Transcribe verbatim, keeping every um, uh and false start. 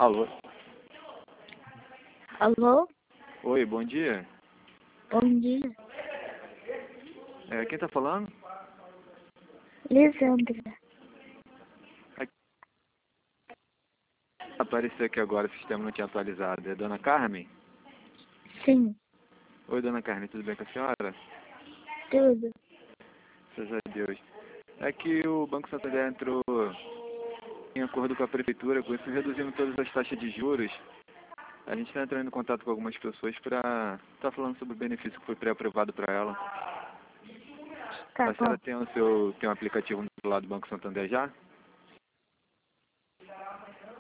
Alô? Alô? Oi, bom dia. Bom dia. É, quem tá falando? Lisandra. Apareceu aqui agora, o sistema não tinha atualizado. É Dona Carmen? Sim, Oi, Dona Carmen, tudo bem com a senhora? tudo. Graças a Deus. É que o Banco Santander entrou em acordo com a prefeitura, com isso reduzindo todas as taxas de juros. A gente está entrando em contato com algumas pessoas para estar falando sobre o benefício que foi pré-aprovado para ela. Tá A bom. senhora tem o seu tem um aplicativo no lado do Banco Santander já?